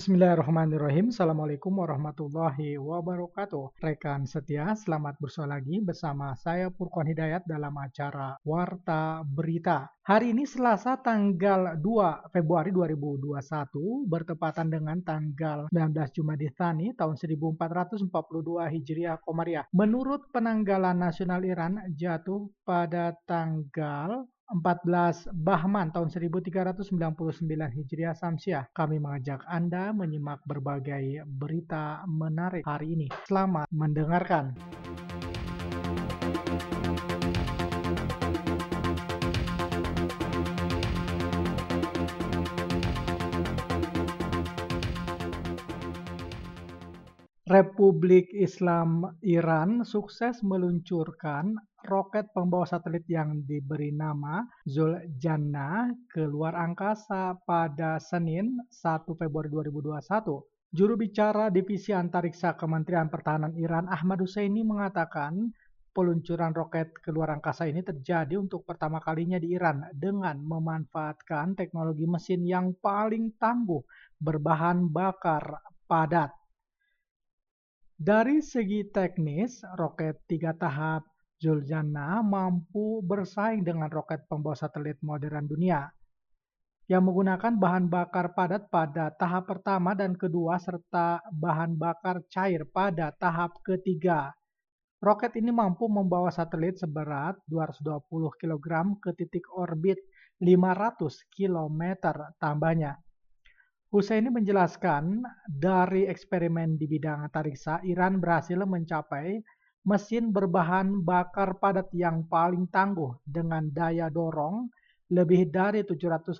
Bismillahirrahmanirrahim. Assalamualaikum warahmatullahi wabarakatuh. Rekan setia, selamat bersua lagi bersama saya Purkon Hidayat dalam acara Warta Berita. Hari ini Selasa tanggal 2 Februari 2021 bertepatan dengan tanggal 19 Jumadil Tsani tahun 1442 Hijriah Komariah. Menurut penanggalan nasional Iran jatuh pada tanggal 14 Bahman tahun 1399 Hijriah Samsiah. Kami mengajak Anda menyimak berbagai berita menarik hari ini. Selamat mendengarkan. Republik Islam Iran sukses meluncurkan roket pembawa satelit yang diberi nama Zuljanna ke luar angkasa pada Senin 1 Februari 2021. Juru bicara Divisi Antariksa Kementerian Pertahanan Iran Ahmad Husseini mengatakan peluncuran roket ke luar angkasa ini terjadi untuk pertama kalinya di Iran dengan memanfaatkan teknologi mesin yang paling tangguh berbahan bakar padat. Dari segi teknis, roket 3 tahap Zuljanna mampu bersaing dengan roket pembawa satelit modern dunia yang menggunakan bahan bakar padat pada tahap pertama dan kedua serta bahan bakar cair pada tahap ketiga. Roket ini mampu membawa satelit seberat 220 kg ke titik orbit 500 km tambahnya. Husseini menjelaskan, dari eksperimen di bidang antariksa, Iran berhasil mencapai mesin berbahan bakar padat yang paling tangguh dengan daya dorong lebih dari 750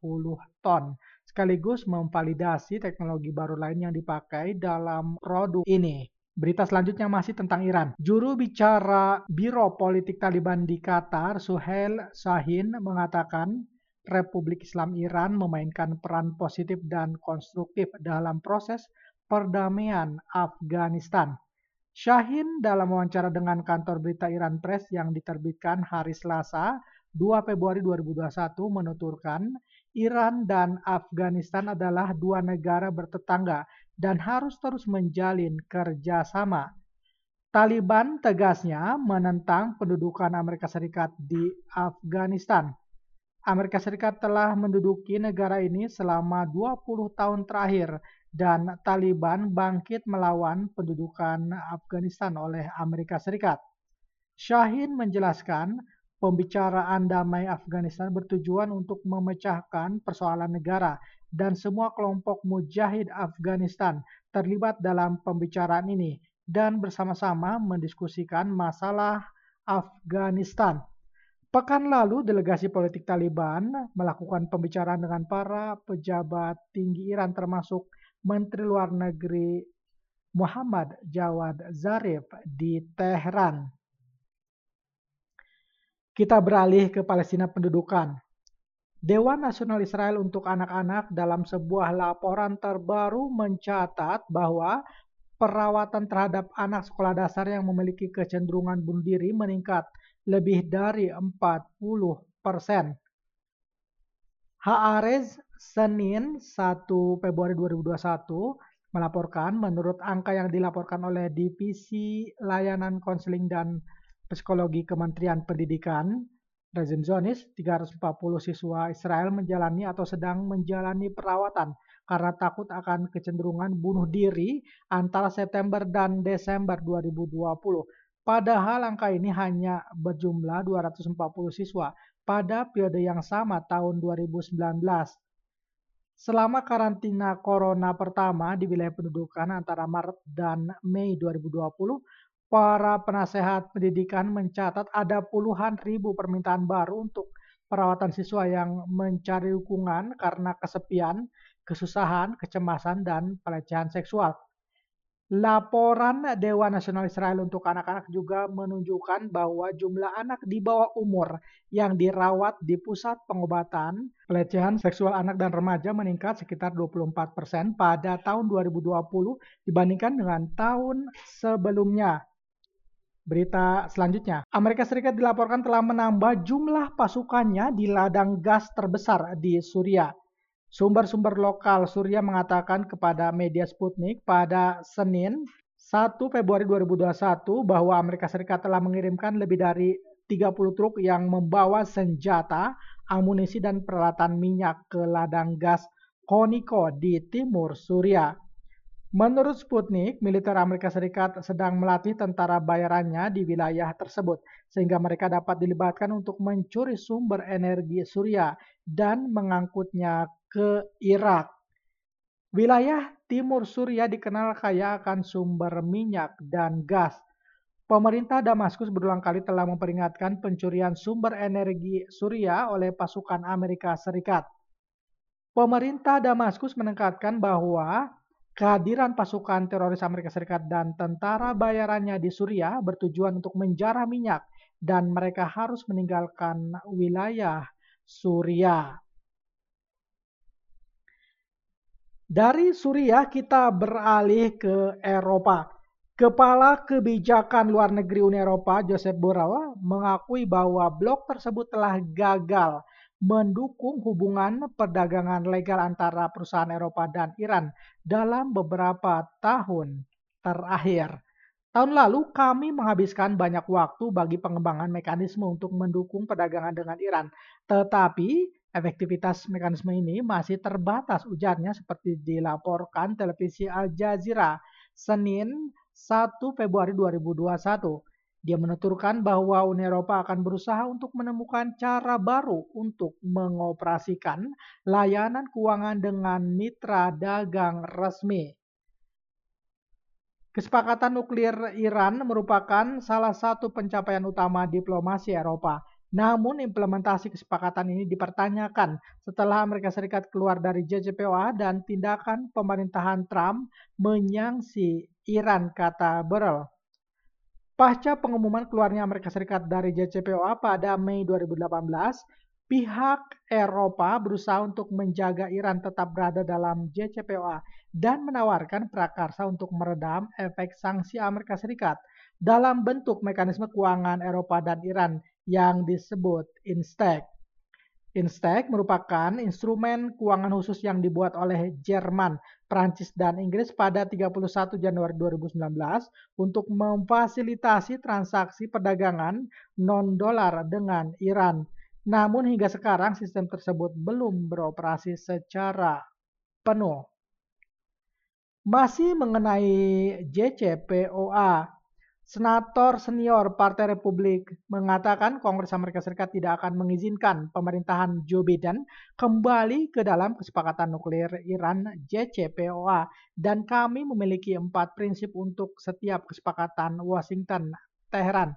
ton, sekaligus memvalidasi teknologi baru lain yang dipakai dalam produk ini. Berita selanjutnya masih tentang Iran. Juru bicara Biro Politik Taliban di Qatar, Suhail Shaheen, mengatakan Republik Islam Iran memainkan peran positif dan konstruktif dalam proses perdamaian Afghanistan. Shaheen dalam wawancara dengan kantor berita Iran Press yang diterbitkan hari Selasa 2 Februari 2021 menuturkan Iran dan Afghanistan adalah dua negara bertetangga dan harus terus menjalin kerjasama. Taliban tegasnya menentang pendudukan Amerika Serikat di Afghanistan. Amerika Serikat telah menduduki negara ini selama 20 tahun terakhir dan Taliban bangkit melawan pendudukan Afghanistan oleh Amerika Serikat. Shaheen menjelaskan, pembicaraan damai Afghanistan bertujuan untuk memecahkan persoalan negara dan semua kelompok mujahid Afghanistan terlibat dalam pembicaraan ini dan bersama-sama mendiskusikan masalah Afghanistan. Pekan lalu, delegasi politik Taliban melakukan pembicaraan dengan para pejabat tinggi Iran termasuk Menteri Luar Negeri Muhammad Jawad Zarif di Teheran. Kita beralih ke Palestina pendudukan. Dewan Nasional Israel untuk Anak-anak dalam sebuah laporan terbaru mencatat bahwa perawatan terhadap anak sekolah dasar yang memiliki kecenderungan bunuh diri meningkat lebih dari 40%. Haaretz Senin 1 Februari 2021 melaporkan menurut angka yang dilaporkan oleh Divisi Layanan Konseling dan Psikologi Kementerian Pendidikan, rezim Zionis, 340 siswa Israel menjalani atau sedang menjalani perawatan karena takut akan kecenderungan bunuh diri antara September dan Desember 2020. Padahal angka ini hanya berjumlah 240 siswa pada periode yang sama tahun 2019. Selama karantina corona pertama di wilayah pendudukan antara Maret dan Mei 2020, para penasehat pendidikan mencatat ada puluhan ribu permintaan baru untuk perawatan siswa yang mencari dukungan karena kesepian, kesusahan, kecemasan, dan pelecehan seksual. Laporan Dewan Nasional Israel untuk Anak-anak juga menunjukkan bahwa jumlah anak di bawah umur yang dirawat di pusat pengobatan pelecehan seksual anak dan remaja meningkat sekitar 24% pada tahun 2020 dibandingkan dengan tahun sebelumnya. Berita selanjutnya, Amerika Serikat dilaporkan telah menambah jumlah pasukannya di ladang gas terbesar di Suriah. Sumber-sumber lokal Suriah mengatakan kepada media Sputnik pada Senin 1 Februari 2021 bahwa Amerika Serikat telah mengirimkan lebih dari 30 truk yang membawa senjata, amunisi, dan peralatan minyak ke ladang gas Koniko di timur Suriah. Menurut Sputnik, militer Amerika Serikat sedang melatih tentara bayarannya di wilayah tersebut, sehingga mereka dapat dilibatkan untuk mencuri sumber energi Suriah dan mengangkutnya ke Irak. Wilayah timur Suriah dikenal kaya akan sumber minyak dan gas. Pemerintah Damaskus berulang kali telah memperingatkan pencurian sumber energi Suriah oleh pasukan Amerika Serikat. Pemerintah Damaskus menekankan bahwa kehadiran pasukan teroris Amerika Serikat dan tentara bayarannya di Suriah bertujuan untuk menjarah minyak dan mereka harus meninggalkan wilayah Suriah. Dari Suriah kita beralih ke Eropa. Kepala Kebijakan Luar Negeri Uni Eropa, Josep Borrell, mengakui bahwa blok tersebut telah gagal mendukung hubungan perdagangan legal antara perusahaan Eropa dan Iran dalam beberapa tahun terakhir. Tahun lalu kami menghabiskan banyak waktu bagi pengembangan mekanisme untuk mendukung perdagangan dengan Iran. Tetapi efektivitas mekanisme ini masih terbatas, ujarnya seperti dilaporkan televisi Al Jazeera Senin 1 Februari 2021. Dia menuturkan bahwa Uni Eropa akan berusaha untuk menemukan cara baru untuk mengoperasikan layanan keuangan dengan mitra dagang resmi. Kesepakatan nuklir Iran merupakan salah satu pencapaian utama diplomasi Eropa. Namun implementasi kesepakatan ini dipertanyakan setelah Amerika Serikat keluar dari JCPOA dan tindakan pemerintahan Trump menyangsi Iran, kata Borrell. Pasca pengumuman keluarnya Amerika Serikat dari JCPOA pada Mei 2018, pihak Eropa berusaha untuk menjaga Iran tetap berada dalam JCPOA dan menawarkan prakarsa untuk meredam efek sanksi Amerika Serikat dalam bentuk mekanisme keuangan Eropa dan Iran yang disebut INSTEC. INSTEC merupakan instrumen keuangan khusus yang dibuat oleh Jerman, Prancis, dan Inggris pada 31 Januari 2019 untuk memfasilitasi transaksi perdagangan non-dolar dengan Iran. Namun hingga sekarang sistem tersebut belum beroperasi secara penuh. Masih mengenai JCPOA, Senator senior Partai Republik mengatakan Kongres Amerika Serikat tidak akan mengizinkan pemerintahan Joe Biden kembali ke dalam kesepakatan nuklir Iran JCPOA dan kami memiliki 4 prinsip untuk setiap kesepakatan Washington-Teheran.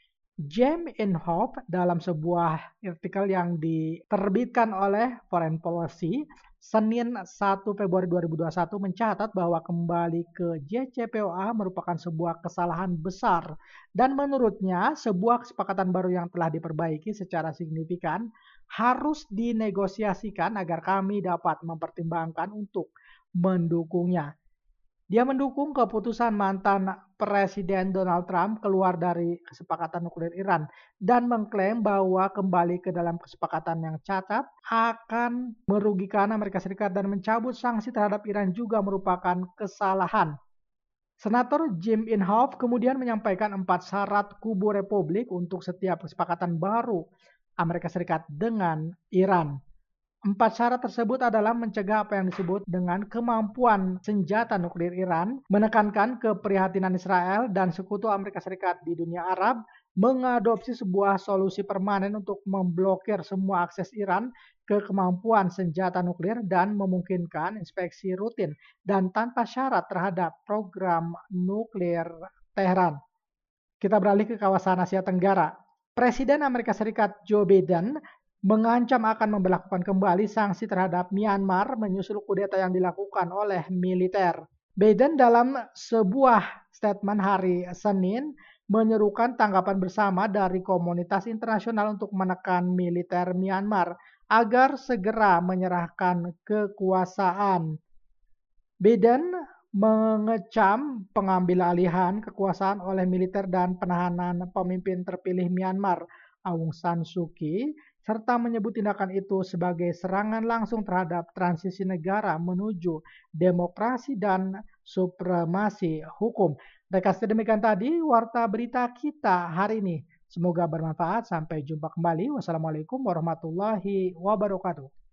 James Inhofe dalam sebuah artikel yang diterbitkan oleh Foreign Policy Senin 1 Februari 2021 mencatat bahwa kembali ke JCPOA merupakan sebuah kesalahan besar dan menurutnya sebuah kesepakatan baru yang telah diperbaiki secara signifikan harus dinegosiasikan agar kami dapat mempertimbangkan untuk mendukungnya. Dia mendukung keputusan mantan Presiden Donald Trump keluar dari kesepakatan nuklir Iran dan mengklaim bahwa kembali ke dalam kesepakatan yang cacat akan merugikan Amerika Serikat dan mencabut sanksi terhadap Iran juga merupakan kesalahan. Senator Jim Inhofe kemudian menyampaikan 4 syarat kubu Republik untuk setiap kesepakatan baru Amerika Serikat dengan Iran. 4 syarat tersebut adalah mencegah apa yang disebut dengan kemampuan senjata nuklir Iran, menekankan keprihatinan Israel dan sekutu Amerika Serikat di dunia Arab, mengadopsi sebuah solusi permanen untuk memblokir semua akses Iran ke kemampuan senjata nuklir dan memungkinkan inspeksi rutin dan tanpa syarat terhadap program nuklir Teheran. Kita beralih ke kawasan Asia Tenggara. Presiden Amerika Serikat Joe Biden mengancam akan memberlakukan kembali sanksi terhadap Myanmar menyusul kudeta yang dilakukan oleh militer. Biden dalam sebuah statement hari Senin menyerukan tanggapan bersama dari komunitas internasional untuk menekan militer Myanmar agar segera menyerahkan kekuasaan. Biden mengecam pengambil alihan kekuasaan oleh militer dan penahanan pemimpin terpilih Myanmar, Aung San Suu Kyi, serta menyebut tindakan itu sebagai serangan langsung terhadap transisi negara menuju demokrasi dan supremasi hukum. Rekas demikian tadi warta berita kita hari ini. Semoga bermanfaat. Sampai jumpa kembali. Wassalamualaikum warahmatullahi wabarakatuh.